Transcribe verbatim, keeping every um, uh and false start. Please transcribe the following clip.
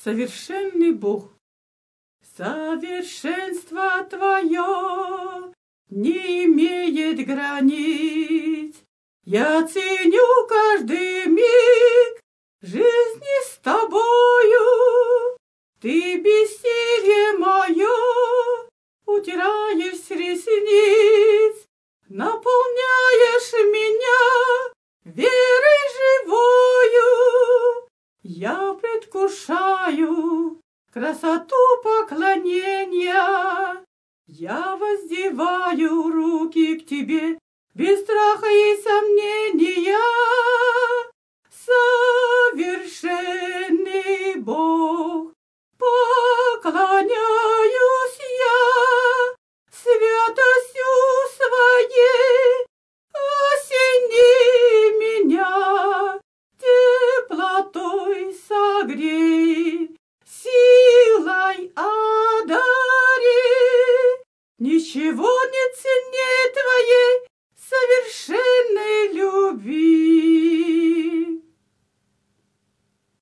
совершенный Бог. Совершенство Твое не имеет границ. Я ценю каждый миг жизни с Тобою. Ты бессилие мое утираешь с ресниц, наполняешь меня верой живою. Я предвкушаю красоту поклонения. Я воздеваю руки к Тебе без страха и сомнения. Совершенный Бог, поклоняюсь я святостью Своей. Осени меня, теплотой согрей, силой одари. Ничего не ценнее Твоей